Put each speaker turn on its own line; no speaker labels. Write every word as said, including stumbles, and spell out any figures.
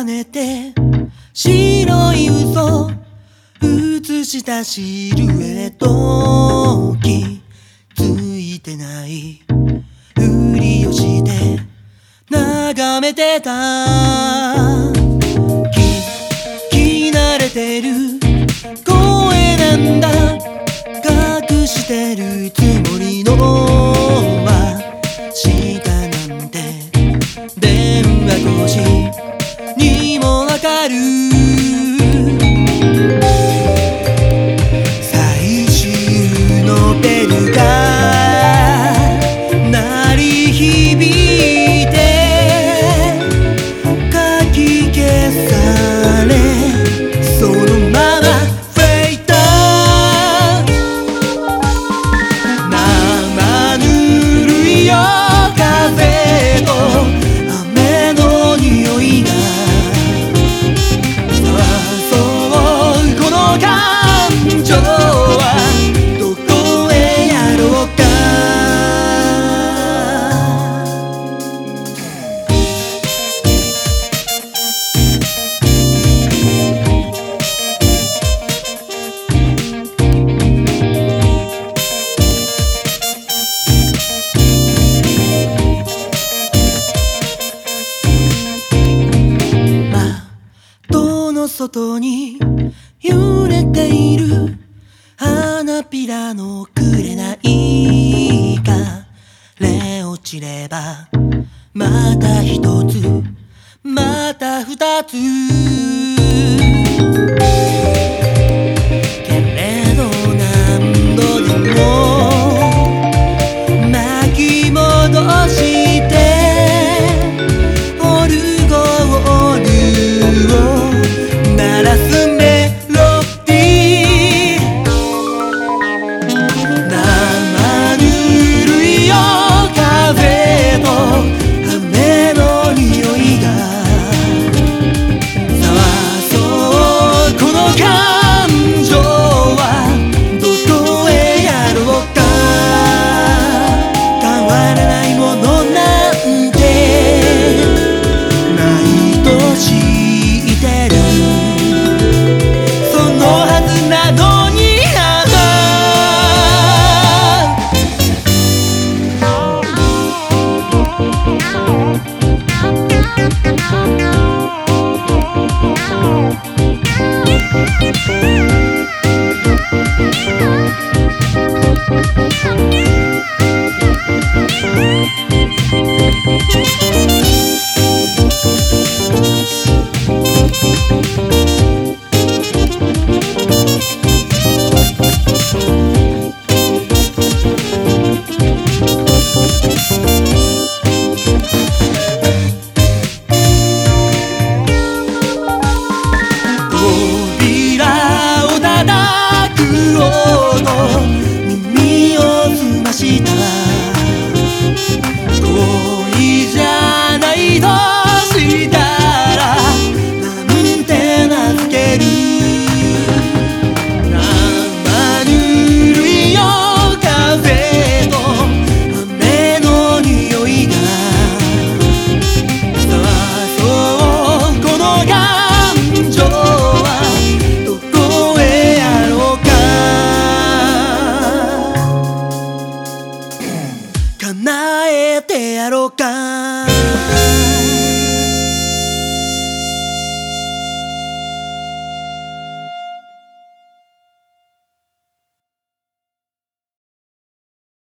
重ねて白い嘘映したシルエット気づいてないふりをして眺めてた聞き慣れてる声なんだ隠してるつもりのは下なんて電話越しにもわかる最終のベルが鳴り響いてかき消されそのままフェイド生ぬるいよ風と雨の匂いがそうこの感情はどこへやろうか外に揺れている花びらの紅がれ落ちればまた一つまた二つけれど何度でも巻き戻してオルゴールを鳴らすメロディー生ぬるいよ風と雨の匂いがさあそうこの感情はどこへやろうか変わらないものなんてないと知ってるなのに耳を澄ました恋じゃないとしたらなんて名付ける生ぬるいよ風と雨の匂いがさあそうこの感情はどこへやろうか叶えてやろうか